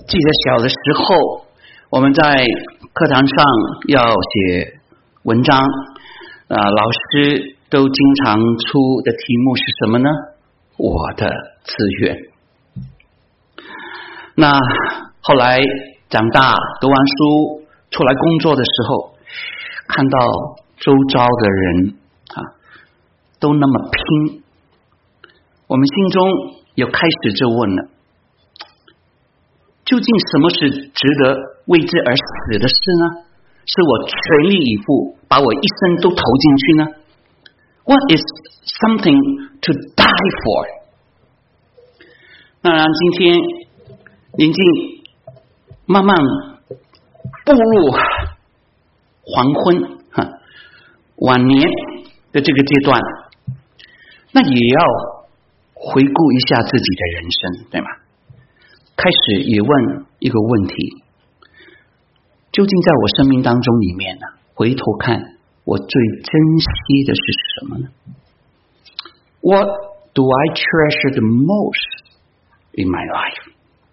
记得小的时候，我们在课堂上要写文章，老师都经常出的题目是什么呢？我的志愿。那后来长大，读完书出来工作的时候，看到周遭的人都那么拼，我们心中又开始就问了，究竟什么是值得为之而死的事呢？是我全力以赴把我一生都投进去呢？ What is something to die for？ 当然今天年纪慢慢步入黄昏晚年的这个阶段，那也要回顾一下自己的人生，对吗？开始也问一个问题，究竟在我生命当中里面呢，回头看我最珍惜的是什么呢？ What do I treasure the most in my life？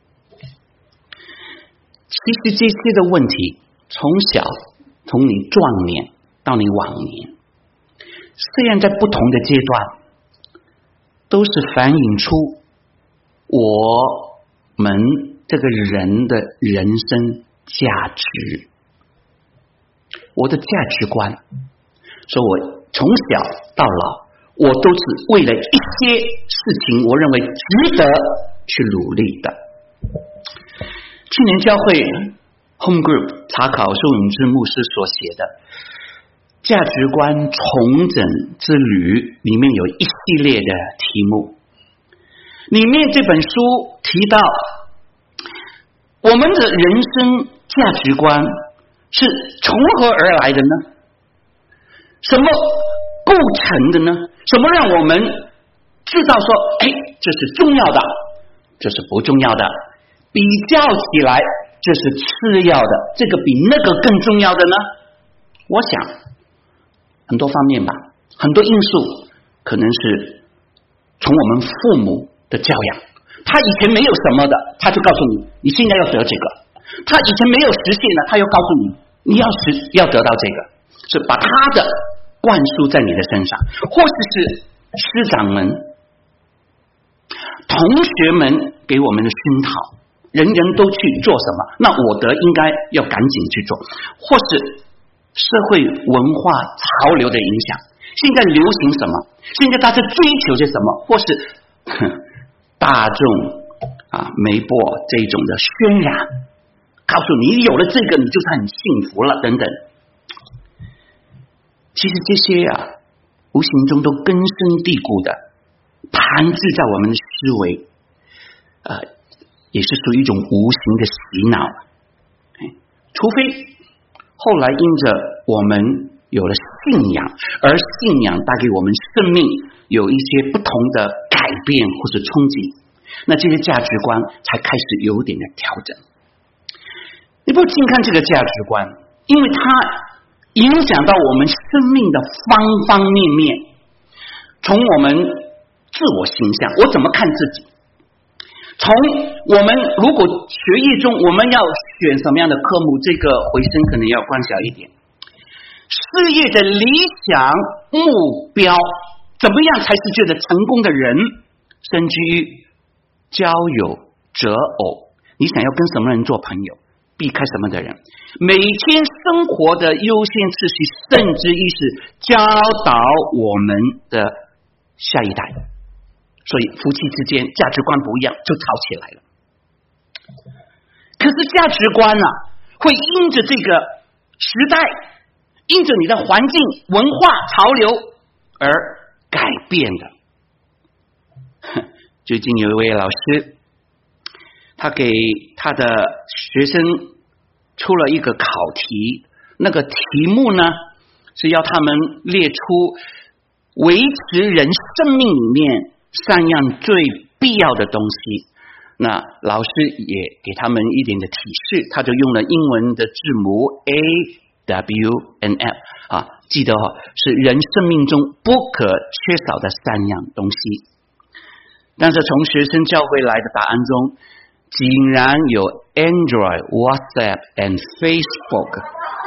其实这些的问题从你壮年到你晚年，虽然在不同的阶段都是反映出我们这个人的人生价值，我的价值观，所以我从小到老，我都是为了一些事情我认为值得去努力的。去年教会 Home Group 查考苏永志牧师所写的价值观重整之旅里面有一系列的题目，里面这本书提到我们的人生价值观是从何而来的呢？什么构成的呢？什么让我们知道说这是重要的，这是不重要的，比较起来这是次要的，这个比那个更重要的呢？我想很多方面吧，很多因素可能是从我们父母的教养，他以前没有什么的，他就告诉你你现在要得这个，他以前没有实现的，他又告诉你你要得到这个，是把他的灌输在你的身上，或者是师长们同学们给我们的熏陶，人人都去做什么，那我应该要赶紧去做，或是社会文化潮流的影响，现在流行什么，现在大家追求些什么，或是大众媒播这种的渲染，告诉你有了这个你就是很幸福了等等。其实这些无形中都根深蒂固的盘踞在我们的思维，也是属于一种无形的洗脑。除非后来因着我们有了信仰，而信仰带给我们生命有一些不同的改变或是冲击，那这些价值观才开始有点的调整。你不仅看这个价值观，因为它影响到我们生命的方方面面，从我们自我形象，我怎么看自己，从我们如果学业中我们要选什么样的科目，这个回声可能要关小一点，事业的理想目标，怎么样才是觉得成功的人，甚至于交友择偶，你想要跟什么人做朋友，避开什么的人，每天生活的优先次序，甚至于是教导我们的下一代。所以夫妻之间价值观不一样就吵起来了。可是价值观会因着这个时代，因着你的环境文化潮流而改变的。最近有一位老师，他给他的学生出了一个考题，那个题目呢是要他们列出维持人生命里面3样最必要的东西。那老师也给他们一点的提示，他就用了英文的字母 A、W、F 记得是人生命中不可缺少的3样东西。但是从学生教会来的答案中， 竟然有 Android、WhatsApp and Facebook。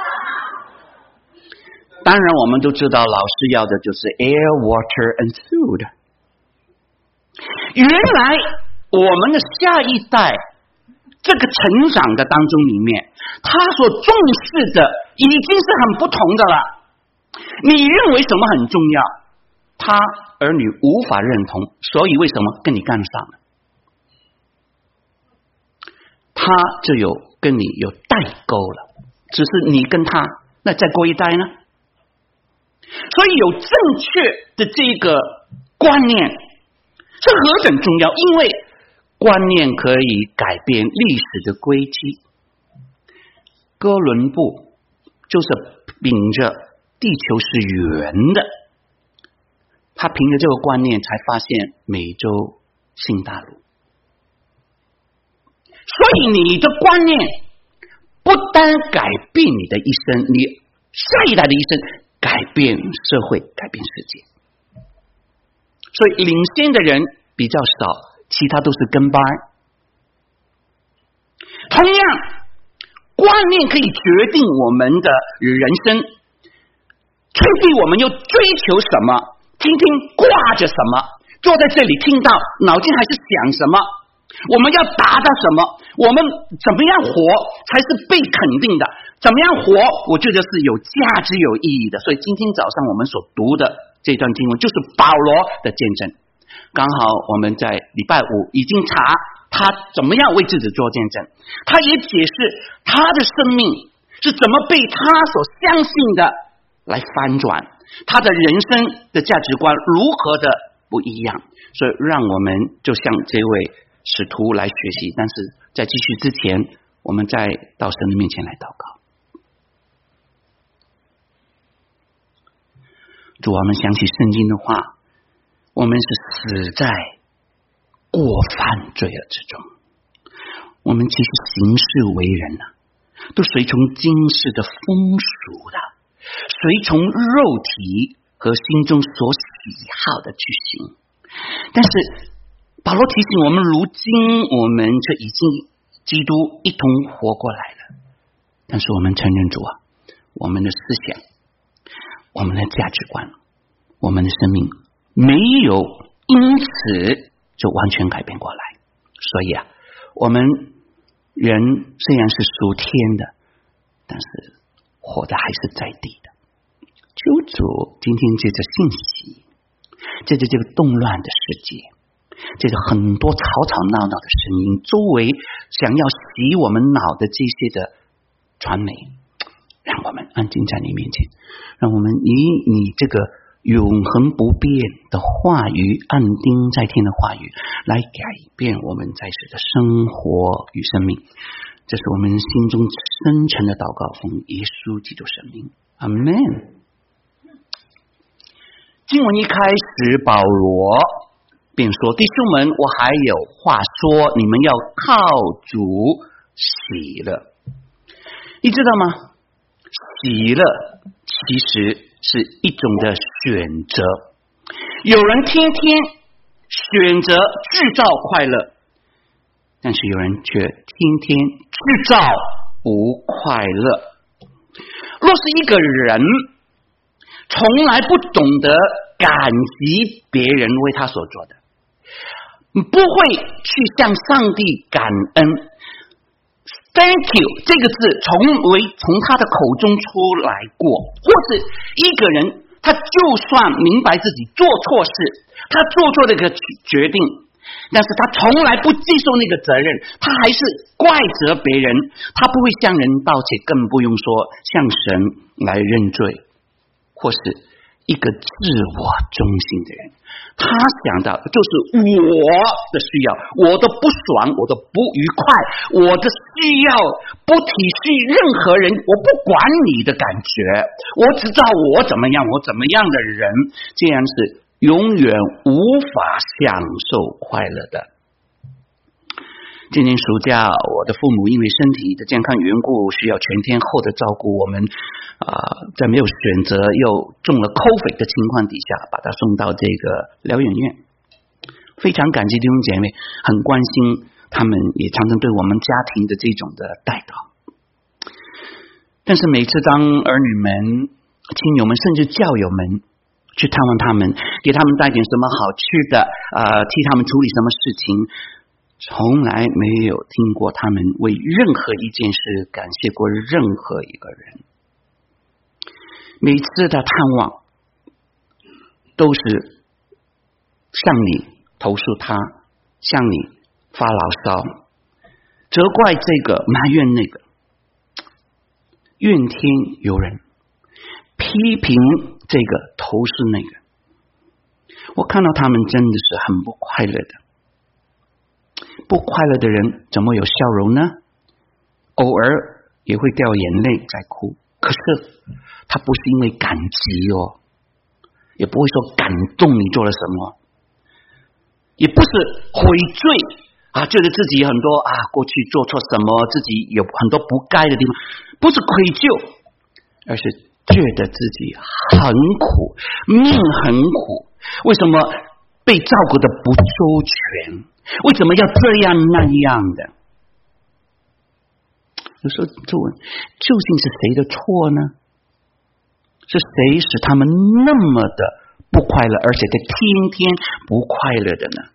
当然我们都知道老师要的就是 Air、Water and Food。原来我们的下一代这个成长的当中里面，他所重视的已经是很不同的了。你认为什么很重要，他儿女无法认同，所以为什么跟你干上了？他就有跟你有代沟了，只是你跟他，那再过一代呢？所以有正确的这个观念是何等重要，因为观念可以改变历史的轨迹。哥伦布就是秉着地球是圆的，他凭着这个观念才发现美洲新大陆。所以你的观念不单改变你的一生，你下一代的一生改变社会，改变世界。所以领先的人比较少，其他都是跟班。同样，观念可以决定我们的人生，确定我们要追求什么，听听挂着什么，坐在这里听到脑筋还是想什么，我们要达到什么，我们怎么样活才是被肯定的，怎么样活我觉得是有价值有意义的。所以今天早上我们所读的这段经文就是保罗的见证。刚好我们在礼拜五已经查他怎么样为自己做见证，他也解释他的生命是怎么被他所相信的来翻转，他的人生的价值观如何的不一样。所以让我们就向这位使徒来学习。但是在继续之前，我们再到神的面前来祷告。主，我们想起圣经的话，我们是死在过犯罪恶之中，我们其实行事为人都随从今世的风俗的，随从肉体和心中所喜好的去行。但是保罗提醒我们，如今我们却已经基督一同活过来了。但是我们承认主啊，我们的思想，我们的价值观，我们的生命没有因此就完全改变过来。所以我们人虽然是属天的，但是活的还是在地的。求主今天借着信息，借着这个动乱的世界，借着很多吵吵闹闹的声音，周围想要洗我们脑的这些的传媒，让我们安静在你面前，让我们以你这个永恒不变的话语，按钉在天的话语，来改变我们在世的生活与生命。这是我们心中深沉的祷告，奉耶稣基督圣名，阿们。经文一开始，保罗便说：弟兄们，我还有话说，你们要靠主喜乐。你知道吗？喜乐其实是一种的选择。有人天天选择制造快乐，但是有人却天天制造不快乐。若是一个人从来不懂得感激别人为他所做的，不会去向上帝感恩， Thank you 这个字从他的口中出来过，或是一个人他就算明白自己做错事，他做错了一个决定，但是他从来不接受那个责任，他还是怪责别人，他不会向人道歉，更不用说向神来认罪。或是一个自我中心的人，他想到就是我的需要，我的不爽，我的不愉快，我的需要，不体恤任何人，我不管你的感觉，我只知道我怎么样，我怎么样的人，这样是永远无法享受快乐的。今年暑假，我的父母因为身体的健康缘故，需要全天候的照顾我们，在没有选择又中了 COVID 的情况底下，把他送到这个疗养院。非常感激弟兄姐妹很关心他们也常常对我们家庭的这种的带导。但是每次当儿女们、亲友们甚至教友们去探望他们，给他们带点什么好吃的，替他们处理什么事情，从来没有听过他们为任何一件事感谢过任何一个人。每次的探望都是向你投诉他，向你发牢骚，责怪这个，埋怨那个，怨天尤人，批评这个，投诉那个。我看到他们真的是很不快乐的。不快乐的人怎么有笑容呢？偶尔也会掉眼泪在哭，可是他不是因为感激哦，也不会说感动你做了什么，也不是悔罪觉得自己很多过去做错什么，自己有很多不该的地方，不是愧疚，而是觉得自己很苦，命很苦，为什么被照顾的不周全，为什么要这样那样的？有时候就问，究竟是谁的错呢？是谁使他们那么的不快乐，而且在天天不快乐的呢？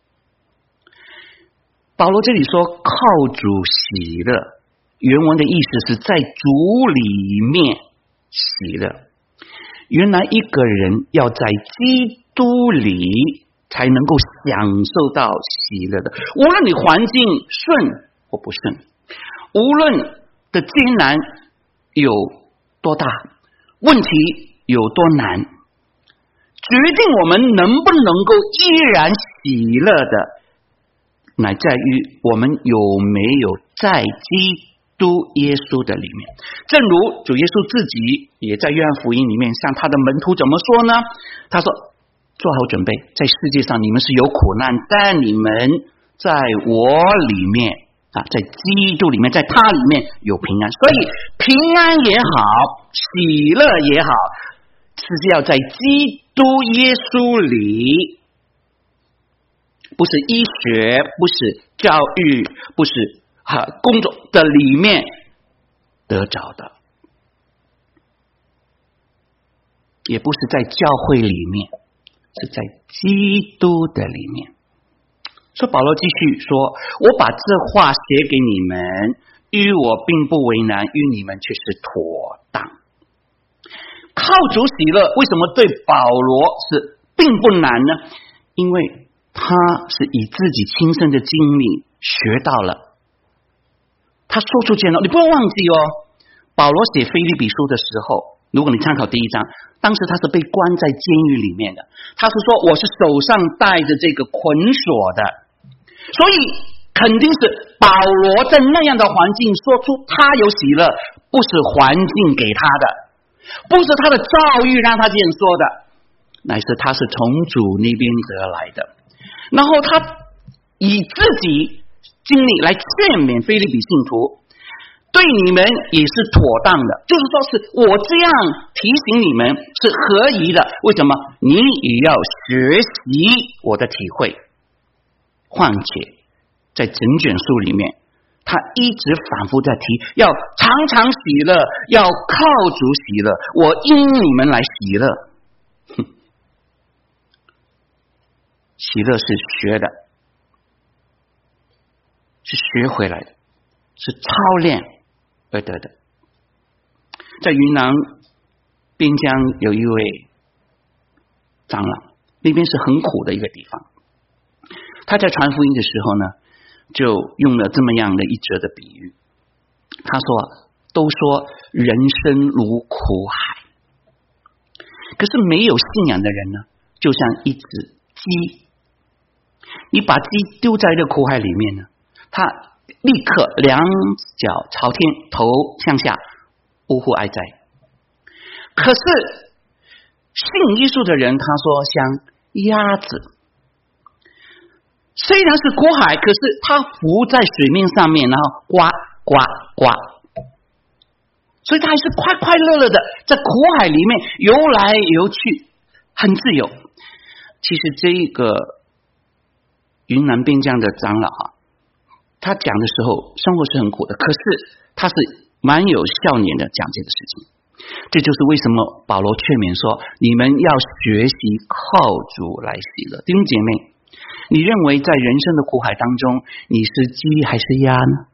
保罗这里说靠主喜乐，原文的意思是在主里面喜乐。原来一个人要在基督里才能够享受到喜乐的，无论你环境顺或不顺，无论的艰难有多大，问题有多难，决定我们能不能够依然喜乐的，乃在于我们有没有在基督耶稣的里面。正如主耶稣自己也在约翰福音里面向他的门徒怎么说呢？他说，做好准备，在世界上你们是有苦难，但你们在我里面在基督里面，在他里面有平安。所以平安也好，喜乐也好，是要在基督耶稣里，不是医学，不是教育，不是工作的里面得着的，也不是在教会里面，是在基督的里面。所以保罗继续说，我把这话写给你们，与我并不为难，与你们却是妥当。靠主喜乐，为什么对保罗是并不难呢？因为他是以自己亲身的经历学到了，他说出见了。你不要忘记保罗写腓立比书的时候，如果你参考第一章，当时他是被关在监狱里面的，他是说我是手上带着这个捆锁的，所以肯定是保罗在那样的环境说出他有喜乐，不是环境给他的，不是他的遭遇让他这样说的，乃是他是从主那边得来的。然后他以自己经历来劝勉腓立比信徒，对你们也是妥当的，就是说是我这样提醒你们是合宜的。为什么？你也要学习我的体会。况且在整卷书里面，他一直反复在提，要常常喜乐，要靠主喜乐，我因你们来喜乐。喜乐是学的，是学回来的，是操练而得的。在云南边疆有一位长老，那边是很苦的一个地方。他在传福音的时候呢，就用了这么样的一则的比喻。他说，都说人生如苦海，可是没有信仰的人呢，就像一只鸡，你把鸡丢在这苦海里面呢，它立刻两脚朝天，头向下，呜呼哀哉。可是信耶稣的人，他说像鸭子，虽然是苦海，可是它浮在水面上面，然后呱呱呱，所以它还是快快乐乐的在苦海里面游来游去，很自由。其实这个云南边疆的长老他讲的时候生活是很苦的，可是他是蛮有笑脸的讲这个事情。这就是为什么保罗劝勉说，你们要学习靠主来喜乐。弟兄姐妹，你认为在人生的苦海当中，你是鸡还是鸭呢？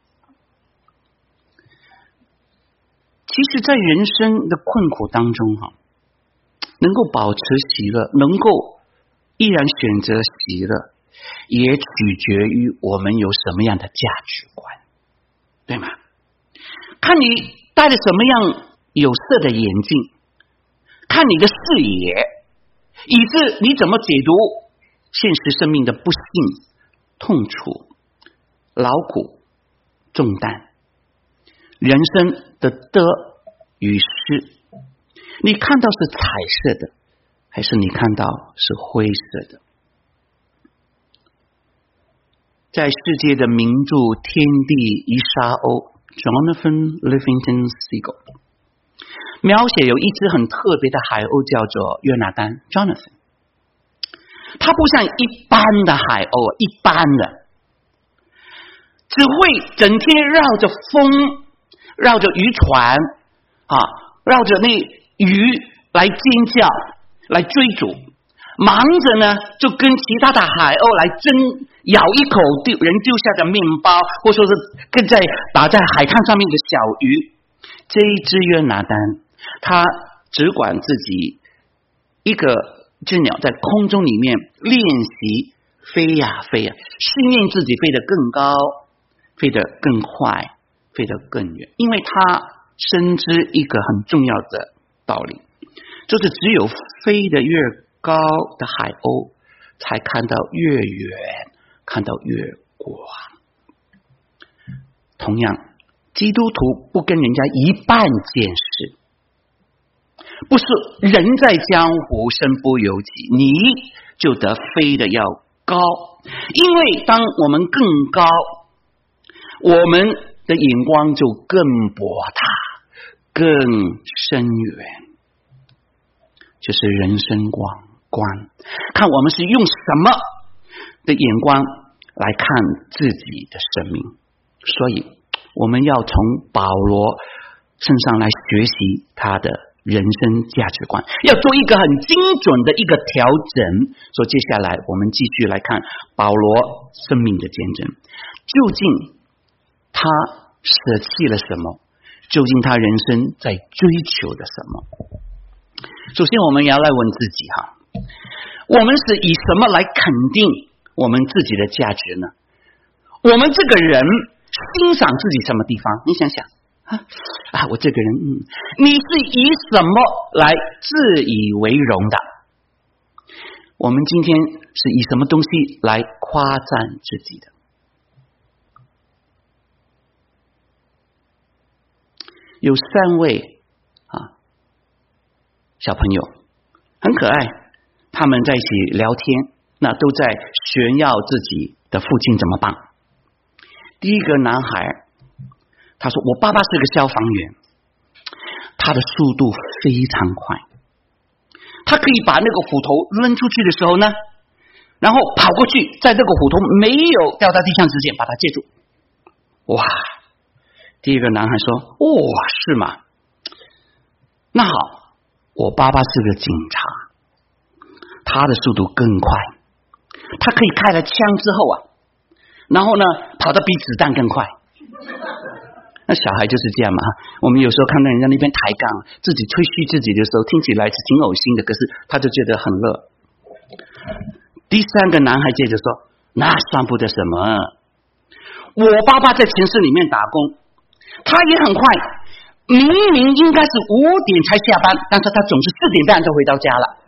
其实在人生的困苦当中能够保持喜乐，能够依然选择喜乐，也取决于我们有什么样的价值观，对吗？看你戴了什么样有色的眼镜，看你的视野，以致你怎么解读现实生命的不幸、痛楚、劳苦、重担，人生的得与失，你看到是彩色的，还是你看到是灰色的？在世界的名著《天地一沙鸥》 Jonathan Livingston Seagull 描写有一只很特别的海鸥，叫做约拿丹 Jonathan。 它不像一般的海鸥，一般的只会整天绕着风，绕着渔船绕着那鱼来尖叫，来追逐，忙着呢就跟其他的海鸥来争咬一口人丢下的面包，或说是跟在打在海滩上面的小鱼。这一只约拿丹，他只管自己一个只鸟在空中里面练习飞呀飞呀，训练自己飞得更高，飞得更快，飞得更远。因为他深知一个很重要的道理，就是只有飞得越高的海鸥才看到越远，看到越广。同样，基督徒不跟人家一般见识，不是人在江湖身不由己，你就得飞得要高。因为当我们更高，我们的眼光就更博大，更深远，就是人生观，看我们是用什么的眼光来看自己的生命。所以我们要从保罗身上来学习他的人生价值观，要做一个很精准的一个调整。所以接下来我们继续来看保罗生命的见证，究竟他舍弃了什么，究竟他人生在追求的什么。首先我们也要来问自己我们是以什么来肯定我们自己的价值呢？我们这个人欣赏自己什么地方？你想想我这个人你是以什么来自以为荣的？我们今天是以什么东西来夸赞自己的？有3位小朋友很可爱，他们在一起聊天，那都在炫耀自己的父亲怎么棒。第一个男孩他说，我爸爸是个消防员，他的速度非常快，他可以把那个斧头扔出去的时候呢，然后跑过去，在这个斧头没有掉到地上之前把它接住。哇！第一个男孩说，是吗？那好，我爸爸是个警察，他的速度更快，他可以开了枪之后然后呢跑得比子弹更快。那小孩就是这样嘛，我们有时候看到人家那边抬杠，自己吹嘘自己的时候，听起来是挺恶心的，可是他就觉得很乐。第3个男孩接着说，那算不得什么，我爸爸在城市里面打工，他也很快，明明应该是5点才下班，但是他总是4点半就回到家了。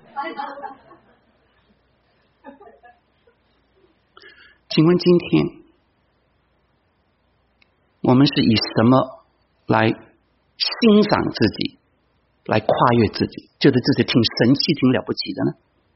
请问今天我们是以什么来欣赏自己，来跨越自己，觉得自己挺神奇挺了不起的呢？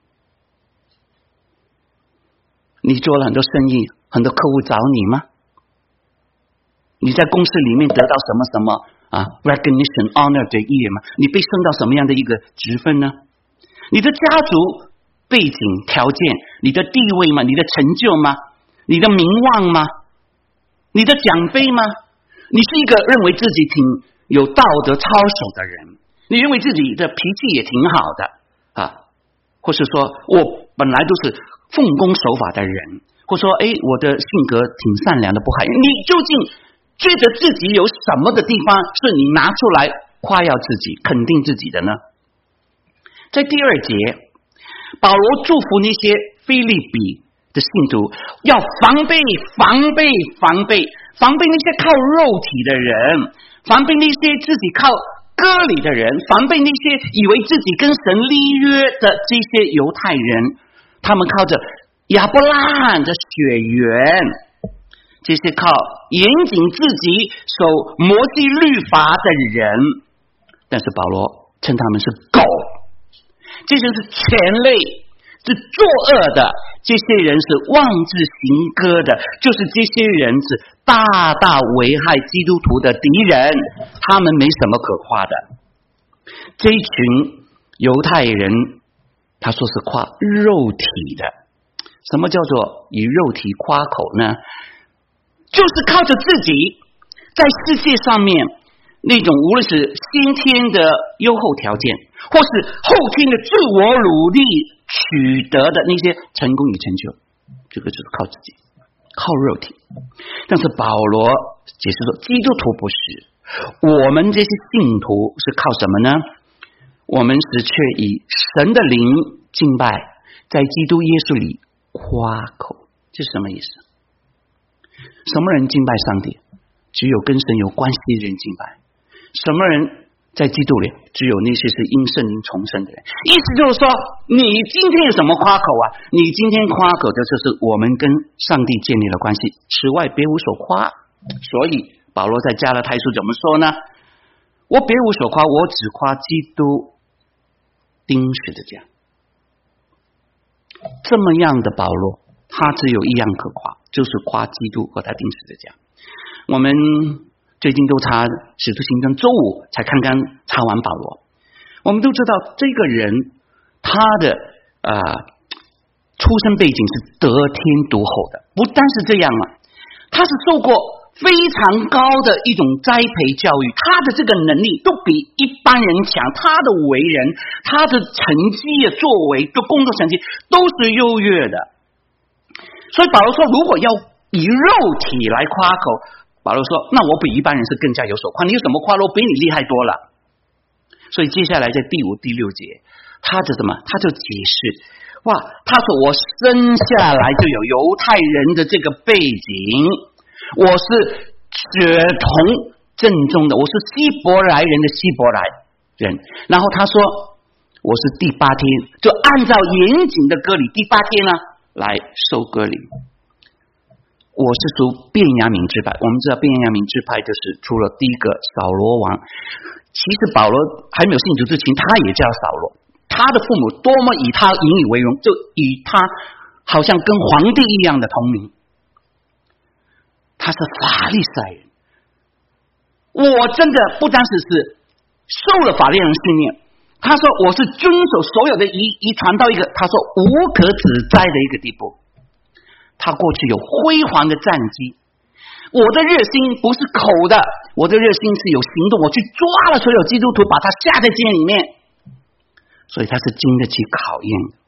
你做了很多生意，很多客户找你吗？你在公司里面得到什么什么recognition honor 的意义吗？你被升到什么样的一个职分呢？你的家族背景条件，你的地位吗？你的成就吗？你的名望吗？ 你的奖杯吗？你是一个认为自己挺有道德操守的人，你认为自己的脾气也挺好的啊，或是说我本来都是奉公守法的人，或说我的性格挺善良的不害人，你究竟觉得自己有什么的地方是你拿出来夸耀自己肯定自己的呢？在第2节，保罗祝福那些腓立比的信徒要防备那些靠肉体的人，防备那些自己靠割礼的人，防备那些以为自己跟神立约的这些犹太人，他们靠着亚伯拉罕的血缘，这些靠严谨自己守摩西律法的人，但是保罗称他们是狗，这些是犬类，是作恶的，这些人是妄自行割的，就是这些人是大大危害基督徒的敌人，他们没什么可夸的。这一群犹太人他说是夸肉体的，什么叫做以肉体夸口呢？就是靠着自己在世界上面那种无论是先天的优厚条件，或是后天的自我努力取得的那些成功与成就，这个就是靠自己，靠肉体。但是保罗解释说，基督徒不是，我们这些信徒是靠什么呢？我们是却以神的灵敬拜，在基督耶稣里夸口。这是什么意思？什么人敬拜上帝？只有跟神有关系的人敬拜。什么人在基督里？只有那些是因圣灵重生的人。意思就是说，你今天有什么夸口啊？你今天夸口的就是我们跟上帝建立了关系，此外别无所夸。所以保罗在加拉太书怎么说呢？我别无所夸，我只夸基督钉十字架。这么样的保罗，他只有一样可夸，就是夸基督和他钉十字架。我们最近都查使徒行传，周五才刚刚查完保罗。我们都知道这个人他的出生背景是得天独厚的，不单是这样啊，他是受过非常高的一种栽培教育，他的这个能力都比一般人强，他的为人，他的成绩作为的工作成绩都是优越的。所以保罗说，如果要以肉体来夸口，保罗说，那我比一般人是更加有所夸，你有什么夸？我比你厉害多了。所以接下来在第5、第6节，他就什么？他就解释，哇，他说我生下来就有犹太人的这个背景，我是血统正宗的，我是希伯来人的希伯来人。然后他说，我是第8天，就按照严谨的割礼，第8天呢来受割礼。我是属便雅悯支派，我们知道便雅悯支派就是出了第一个扫罗王。其实保罗还没有信主之前，他也叫扫罗。他的父母多么以他引以为荣，就以他好像跟皇帝一样的同名。他是法利赛人，我真的不单是受了法利赛人训练。他说我是遵守所有的遗传到一个他说无可指摘的一个地步。他过去有辉煌的战绩，我的热心不是口的，我的热心是有行动，我去抓了所有基督徒，把他下在监里面，所以他是经得起考验的。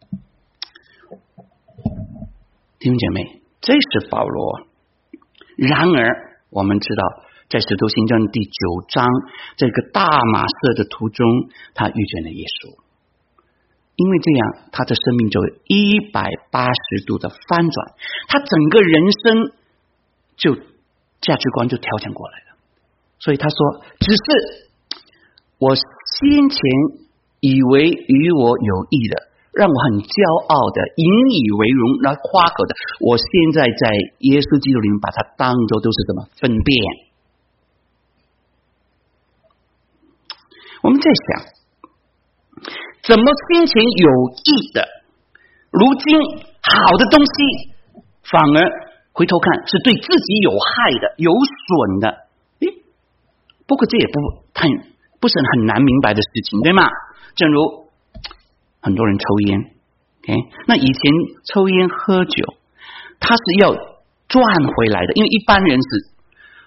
弟兄姐妹，这是保罗。然而我们知道，在使徒行传第9章这个大马色的途中，他遇见了耶稣，因为这样他的生命就180度的翻转，他整个人生就价值观就调整过来了。所以他说，只是我先前以为与我有益的，让我很骄傲的引以为荣来夸口的，我现在在耶稣基督里面把它当作都是什么粪便。我们在想，怎么先前有益的，如今好的东西反而回头看是对自己有害的、有损的？不过这也不是很难明白的事情，对吗？正如很多人抽烟，那以前抽烟喝酒，他是要赚回来的，因为一般人是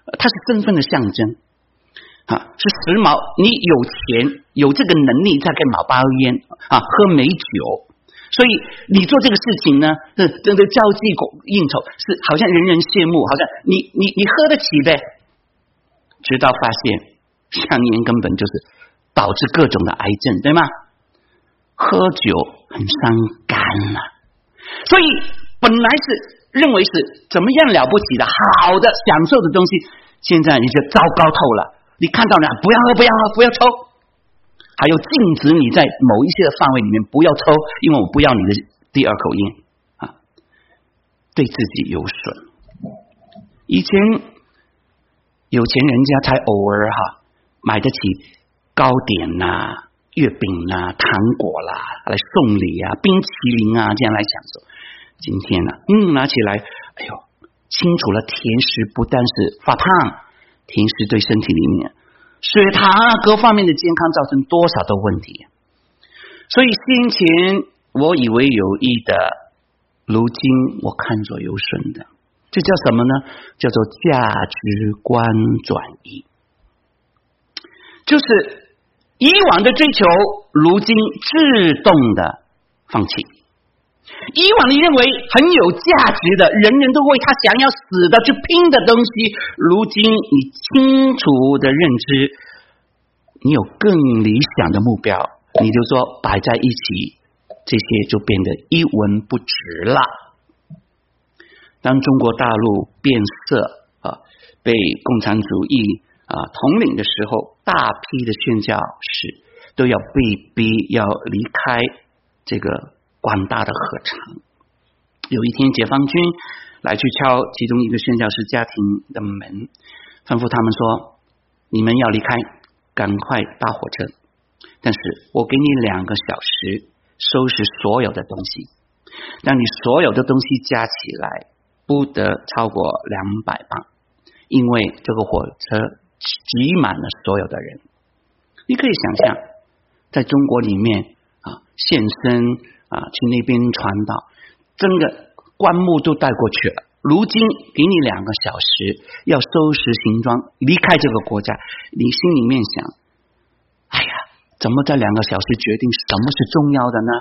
它是身份的象征是时髦，你有钱有这个能力再给买包烟喝美酒，所以你做这个事情呢，真的交际应酬是好像人人羡慕，好像你喝得起呗。直到发现香烟根本就是导致各种的癌症，对吗？喝酒很伤肝所以本来是认为是怎么样了不起的好的享受的东西，现在你就糟糕透了。你看到了，不要喝，不要喝，不要抽，还有禁止你在某一些的范围里面不要抽，因为我不要你的第二口烟对自己有损。以前有钱人家才偶尔买得起糕点月饼糖果来送礼冰淇淋这样来享受。今天拿起来，哎呦，清楚了，甜食不但是发胖，甜食对身体里面血糖各方面的健康造成多少的问题。所以先前我以为有益的，如今我看作有损的。这叫什么呢？叫做价值观转移，就是以往的追求，如今自动的放弃。以往你认为很有价值的，人人都为他想要死的去拼的东西，如今你清楚的认知，你有更理想的目标，你就说摆在一起，这些就变得一文不值了。当中国大陆变色被共产主义统领的时候，大批的宣教士都要被逼要离开这个广大的合场。有一天解放军来去敲其中一个宣教士家庭的门，吩咐他们说，你们要离开，赶快搭火车，但是我给你2个小时收拾所有的东西，但你所有的东西加起来不得超过200磅，因为这个火车挤满了所有的人。你可以想象在中国里面现身去那边传道，整个棺木都带过去了，如今给你2个小时要收拾行装离开这个国家，你心里面想，哎呀，怎么在2个小时决定什么是重要的呢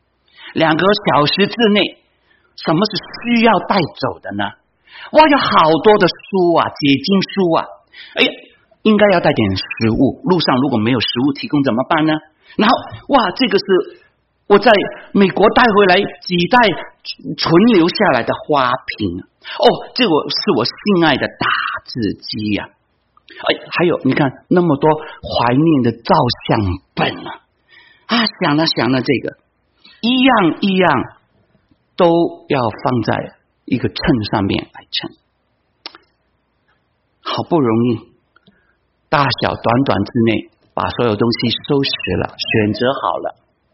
？2个小时之内什么是需要带走的呢？哇，有好多的书解经书哎呀，应该要带点食物，路上如果没有食物提供怎么办呢？然后哇，这个是我在美国带回来几代存留下来的花瓶这个是我心爱的打字机还有你看那么多怀念的照相本想了这个一样一样都要放在一个秤上面来称。好不容易大小短短之内把所有东西收拾了，选择好了，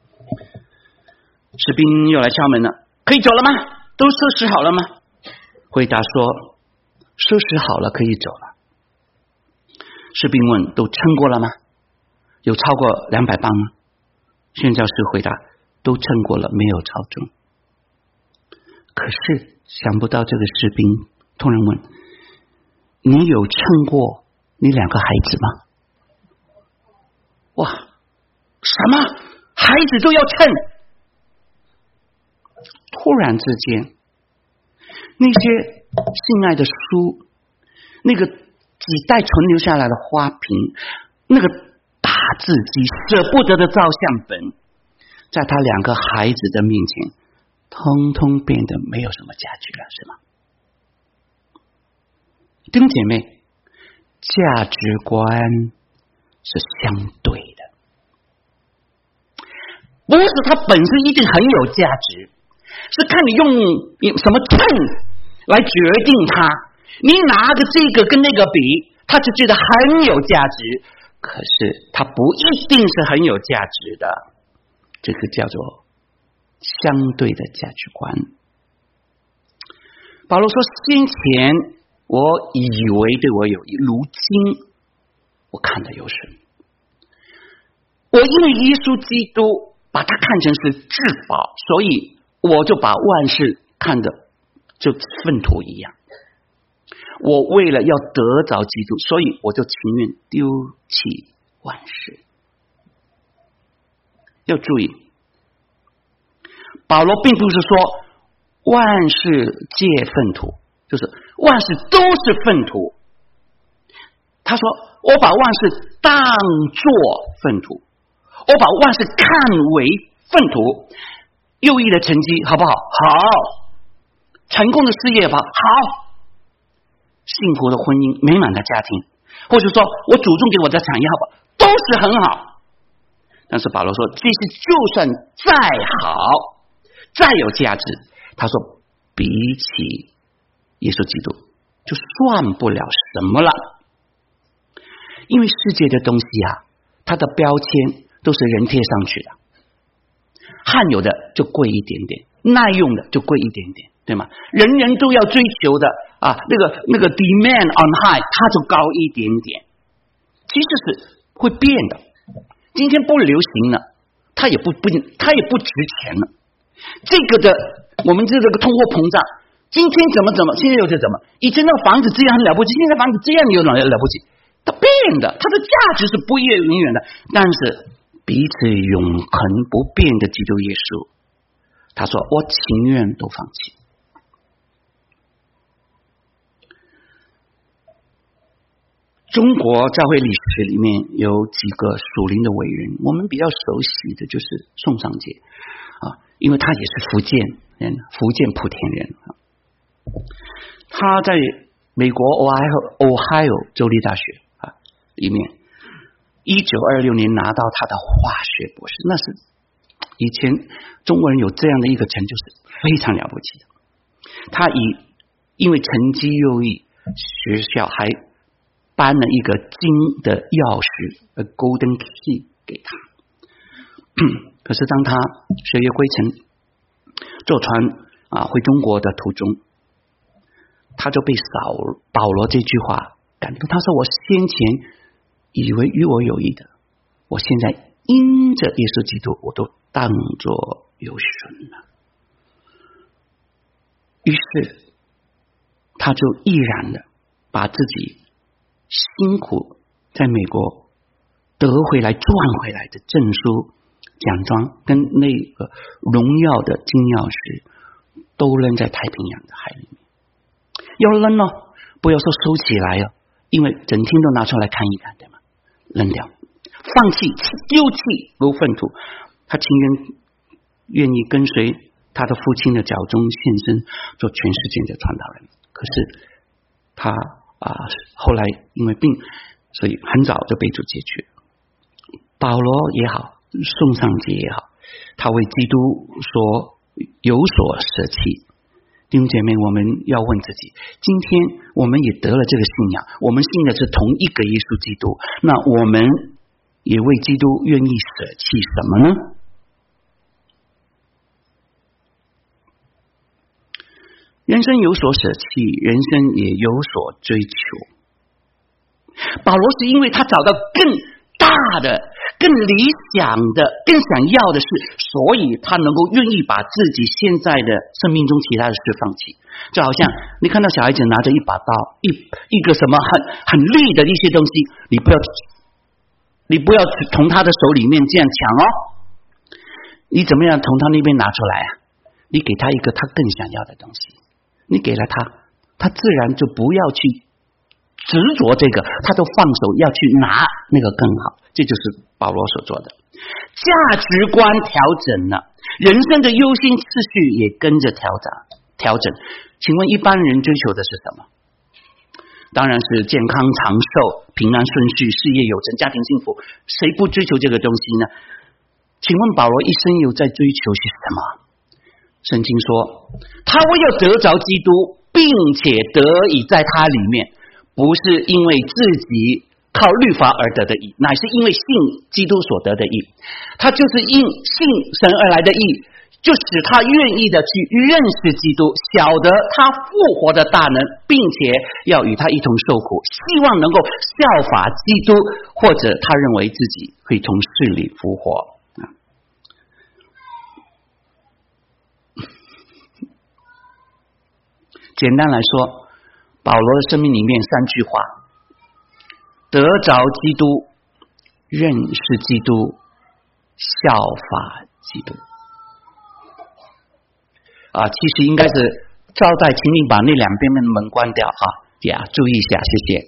士兵又来敲门了，可以走了吗？都收拾好了吗？回答说收拾好了，可以走了。士兵问都称过了吗？有超过200磅吗？宣教士回答都称过了，没有超重。可是想不到这个士兵突然问，你有称过你2个孩子吗？哇，什么孩子都要称？突然之间那些心爱的书，那个几代存留下来的花瓶，那个打字机，舍不得的照相本，在他2个孩子的面前通通变得没有什么价值了，是吗？弟兄姐妹，价值观是相对的，不是它本身一定很有价值，是看你用什么秤来决定它。你拿个这个跟那个比，他就觉得很有价值，可是它不一定是很有价值的，这个叫做相对的价值观。保罗说，先前我以为对我有益，如今我看得有损。我因为耶稣基督把它看成是至宝，所以我就把万事看得就粪土一样。 我为了要得着基督，所以我就情愿丢弃万事。要注意，保罗并不是说万事皆粪土，就是万事都是粪土。他说我把万事当作粪土，我把万事看为粪土。优异的成绩好不好？好。成功的事业吧？好。幸福的婚姻，美满的家庭，或者说我主动给我的产业好不好？都是很好。但是保罗说，这些就算再好再有价值，他说比起耶稣基督就算不了什么了。因为世界的东西啊，它的标签都是人贴上去的，罕有的就贵一点点，耐用的就贵一点点，对吗？人人都要追求的啊，那个 demand on high， 它就高一点点。其实是会变的，今天不流行了，它也不值钱了。这个的，我们这个通货膨胀，今天怎么，现在又是怎么？以前那个房子这样很了不起，现在房子这样有了不起，它变的，它的价值是不永远的。但是彼此永恒不变的基督耶稣，他说我情愿都放弃。中国教会历史里面有几个属灵的伟人，我们比较熟悉的就是宋尚节啊，因为他也是福建人，福建莆田人。他在美国 Ohio 州立大学啊里面，1926年拿到他的化学博士，那是以前中国人有这样的一个成就是非常了不起的。他因为成绩优异，学校还颁了一个金的钥匙 a golden key 给他。可是当他学业归程，坐船回中国的途中，他就被保罗这句话感动。他说我先前以为与我有益的，我现在因着耶稣基督，我都当作有损了。于是他就毅然的把自己辛苦在美国得回来赚回来的证书、奖状跟那个荣耀的金钥匙都扔在太平洋的海里面。要扔哦，不要说收起来哦，因为整天都拿出来看一看，对吗？扔掉，放弃，丢弃如粪土。他情愿意跟随他的父亲的脚中献身，做全世界的传道人。可是他后来因为病，所以很早就被主接去。保罗也好，宋尚节也好，他为基督说有所舍弃。弟兄姐妹，我们要问自己，今天我们也得了这个信仰，我们信的是同一个耶稣基督，那我们也为基督愿意舍弃什么呢？人生有所舍弃，人生也有所追求。保罗是因为他找到更大的、更理想的、更想要的事，所以他能够愿意把自己现在的生命中其他的事放弃。就好像你看到小孩子拿着一把刀，一个什么很利的一些东西，你不要从他的手里面这样抢哦。你怎么样从他那边拿出来啊？你给他一个他更想要的东西，你给了他自然就不要去执着这个，他就放手要去拿那个更好。这就是保罗所做的。价值观调整了，人生的优先次序也跟着调整。请问一般人追求的是什么？当然是健康长寿、平安顺遂、事业有成、家庭幸福。谁不追求这个东西呢？请问保罗一生有在追求些什么？圣经说他为要得着基督，并且得以在他里面，不是因为自己靠律法而得的义，乃是因为信基督所得的义。他就是因信神而来的义，就使他愿意的去认识基督，晓得他复活的大能，并且要与他一同受苦，希望能够效法基督，或者他认为自己会从死里复活。简单来说， 保罗的生命里面3句话：得着基督，认识基督，效法基督。其实应该是招待，请你把那两边的门关掉注意一下，谢谢。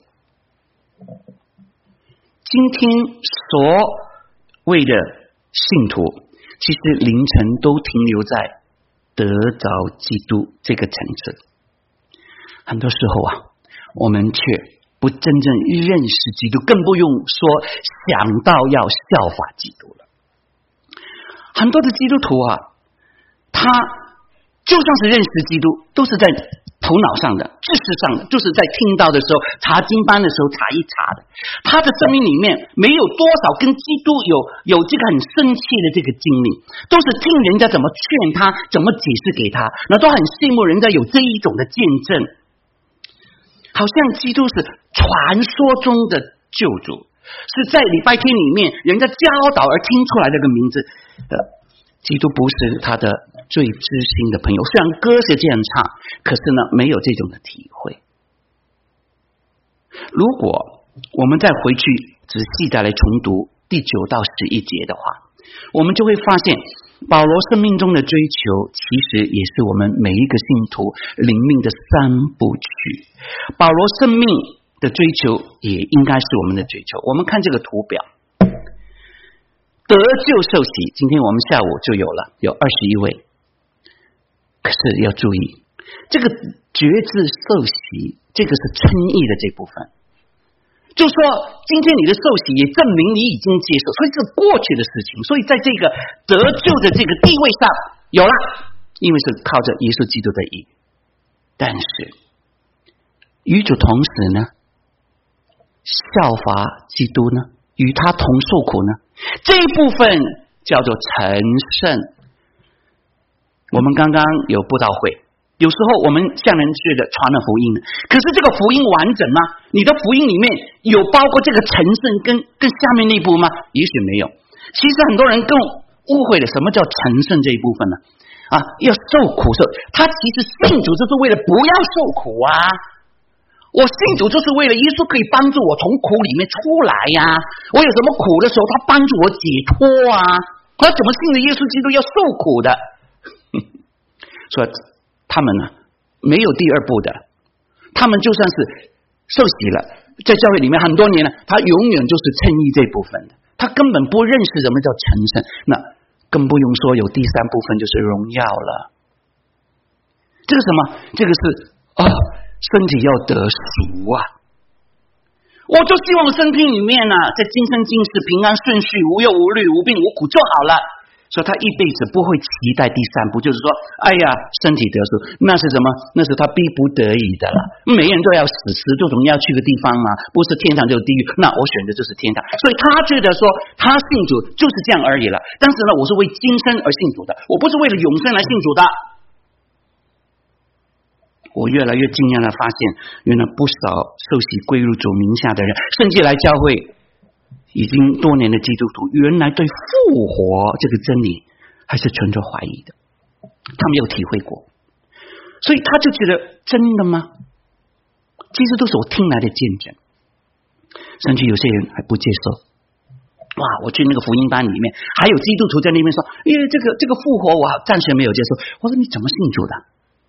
今天所谓的信徒，其实灵程都停留在得着基督这个层次。很多时候我们却不真正认识基督，更不用说想到要效法基督了。很多的基督徒他就算是认识基督，都是在头脑上的、知识上的，就是在听到的时候、查经班的时候查一查的。他的生命里面没有多少跟基督有这个很深切的这个经历，都是听人家怎么劝他，怎么解释给他，那都很羡慕人家有这一种的见证，好像基督是传说中的救主，是在礼拜天里面人家教导而听出来的个名字。基督不是他的最知心的朋友，虽然歌是这样唱，可是呢没有这种的体会。如果我们再回去仔细再来重读第9到11节的话，我们就会发现保罗生命中的追求其实也是我们每一个信徒灵命的3部曲。保罗生命的追求也应该是我们的追求。我们看这个图表，得救受洗，今天我们下午就有了，有21位。可是要注意，这个决志受洗，这个是称义的这部分，就说今天你的受洗也证明你已经接受，所以是过去的事情。所以在这个得救的这个地位上有了，因为是靠着耶稣基督的义。但是与主同时呢，效法基督呢，与他同受苦呢，这一部分叫做成圣。我们刚刚有布道会，有时候我们向人觉得传了福音，可是这个福音完整吗？你的福音里面有包括这个成圣跟下面那一步吗？也许没有。其实很多人更误会了什么叫成圣这一部分呢？要受苦受，他其实信主就是为了不要受苦啊。我信主就是为了耶稣可以帮助我从苦里面出来呀。我有什么苦的时候，他帮助我解脱啊。他怎么信的耶稣基督要受苦的？说他们呢没有第二步的，他们就算是受洗了，在教会里面很多年了，他永远就是称义这部分的，他根本不认识什么叫成圣，那更不用说有第3部分就是荣耀了。这个什么？这个是身体要得赎啊！我就希望身体里面在今生今世平安顺遂，无忧无虑，无病无苦就好了。所以他一辈子不会期待第3步，就是说哎呀身体得赎，那是什么？那是他逼不得已的了。每人都要死就总要去个地方嘛，不是天堂就是地狱，那我选的就是天堂。所以他觉得说他信主就是这样而已了。但是呢，我是为今生而信主的，我不是为了永生来信主的。我越来越惊讶的发现，原来不少受洗归入主名下的人，甚至来教会已经多年的基督徒，原来对复活这个真理还是存着怀疑的，他没有体会过，所以他就觉得真的吗？其实都是我听来的见证，甚至有些人还不接受。我去那个福音班里面，还有基督徒在那边说：“这个复活我暂时没有接受。”我说：“你怎么信主的？”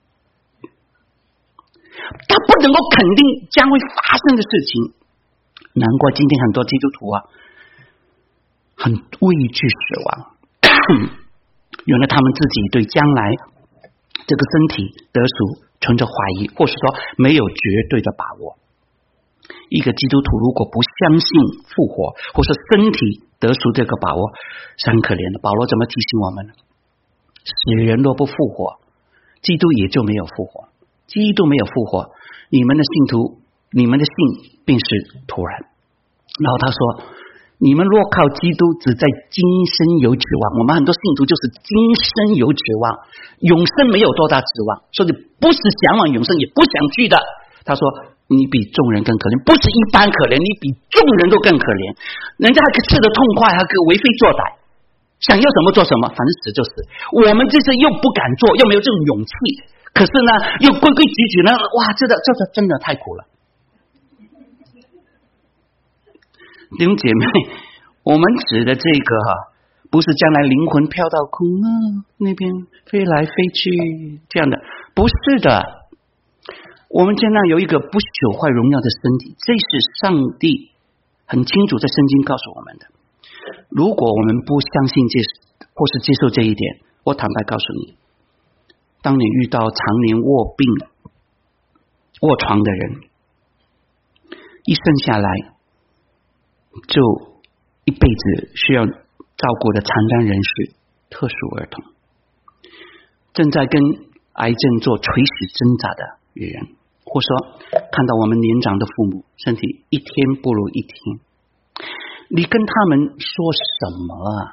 他不能够肯定将会发生的事情，难怪今天很多基督徒很畏惧死亡。原来他们自己对将来这个身体得赎存着怀疑，或是说没有绝对的把握。一个基督徒如果不相信复活，或是身体得赎这个把握，是很可怜的。保罗怎么提醒我们呢？死人若不复活，基督也就没有复活。基督没有复活，你们的信徒，你们的信便是徒然。然后他说，你们若靠基督只在今生有指望，我们很多信徒就是今生有指望，永生没有多大指望，所以不是向往永生，也不想去的。他说你比众人更可怜，不是一般可怜，你比众人都更可怜。人家还可以吃得痛快，还可以为非作歹，想要什么做什么，反正死就死。我们这些又不敢做，又没有这种勇气， 可是呢又规规矩矩呢，哇，这真的太苦了。弟兄姐妹，我们指的这个不是将来灵魂飘到空那边飞来飞去这样的，不是的。我们将来有一个不朽坏荣耀的身体，这是上帝很清楚在圣经告诉我们的。如果我们不相信或是接受这一点，我坦白告诉你，当你遇到常年卧床的人，一生下来就一辈子需要照顾的残障人士、特殊儿童，正在跟癌症做垂死挣扎的人，或说看到我们年长的父母身体一天不如一天，你跟他们说什么啊？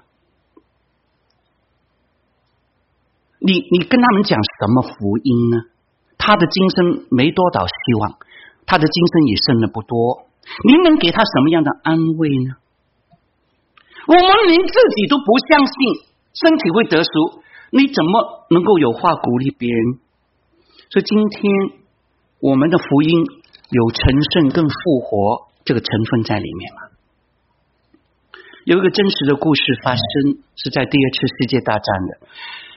你跟他们讲什么福音呢？他的今生没多少希望，他的今生也剩的不多，你能给他什么样的安慰呢？我们连自己都不相信身体会得赎，你怎么能够有话鼓励别人？所以今天我们的福音有成圣跟复活这个成分在里面嘛。有一个真实的故事发生，是在第二次世界大战的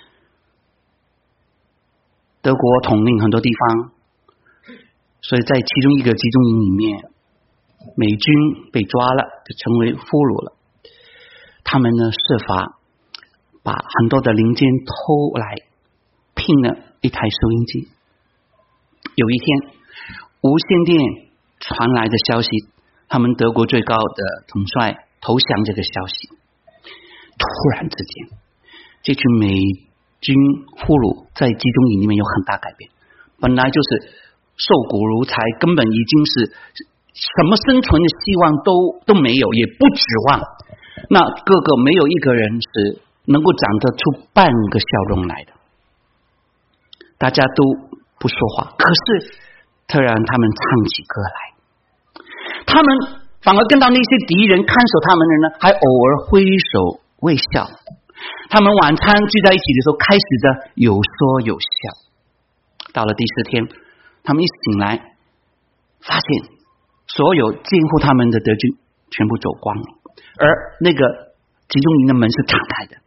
德国统领很多地方，所以在其中一个集中营里面，美军被抓了，就成为俘虏了。他们呢设法把很多的零件偷来，拼了一台收音机。有一天无线电传来的消息，他们德国最高的统帅投降这个消息。突然之间，这群美军俘虏在集中营里面有很大改变，本来就是瘦骨如柴，根本已经是什么生存的希望都没有，也不指望。那个个没有一个人是能够长得出半个笑容来的，大家都不说话。可是突然他们唱起歌来，他们反而跟到那些敌人看守他们的人呢，还偶尔挥手微笑。他们晚餐聚在一起的时候，开始的有说有笑。到了第4天，他们一醒来，发现所有监护他们的德军全部走光了，而那个集中营的门是敞开的。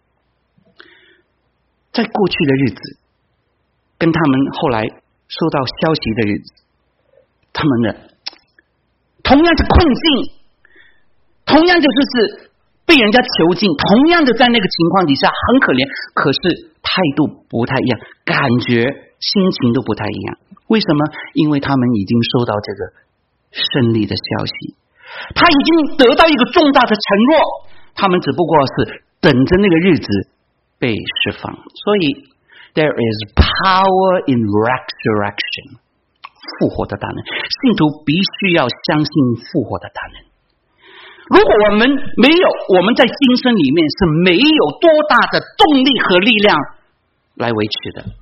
在过去的日子，跟他们后来收到消息的日子，他们的同样是困境，同样就是被人家囚禁，同样的在那个情况底下很可怜，可是态度不太一样，感觉心情都不太一样。为什么？因为他们已经收到这个胜利的消息，他已经得到一个重大的承诺，他们只不过是等着那个日子被释放。所以 there is power in resurrection， 复活的大能，信徒必须要相信复活的大能。如果我们没有，我们在今生里面是没有多大的动力和力量来维持的。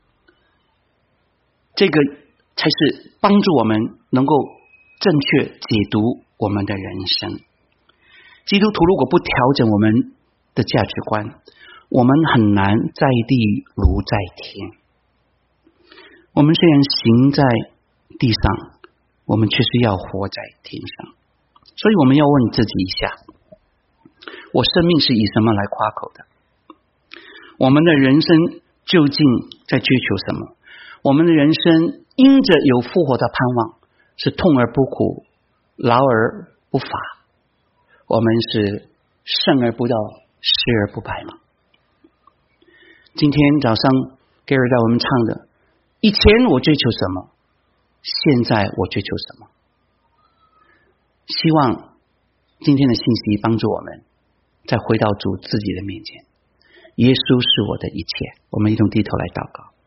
这个才是帮助我们能够正确解读我们的人生。基督徒如果不调整我们的价值观，我们很难在地如在天。我们虽然行在地上，我们却是要活在天上。所以我们要问自己一下，我生命是以什么来夸口的？我们的人生究竟在追求什么？我们的人生因着有复活的盼望，是痛而不苦，劳而不乏，我们是胜而不到，失而不败吗？今天早上 Gary 带我们唱的，以前我追求什么，现在我追求什么？希望今天的信息帮助我们再回到主自己的面前。耶稣是我的一切。我们一同低头来祷告。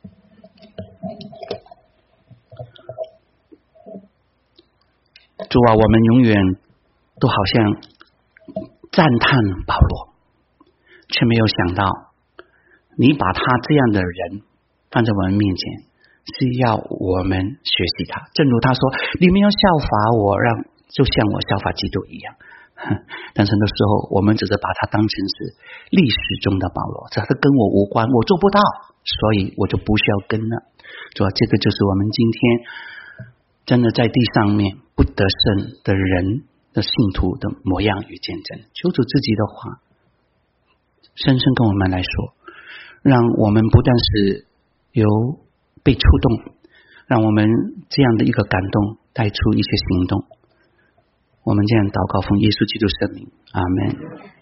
主啊，我们永远都好像赞叹保罗，却没有想到你把他这样的人放在我们面前，是要我们学习他。正如他说，你们要效法我，就像我效法基督一样。但是很多时候我们只是把它当成是历史中的保罗，这跟我无关，我做不到，所以我就不需要跟了。 主啊，这个就是我们今天真的在地上面不得胜的人的信徒的模样与见证。求主自己的话深深跟我们来说，让我们不但是有被触动，让我们这样的一个感动带出一些行动。我们这样祷告，奉耶稣基督圣名，阿们。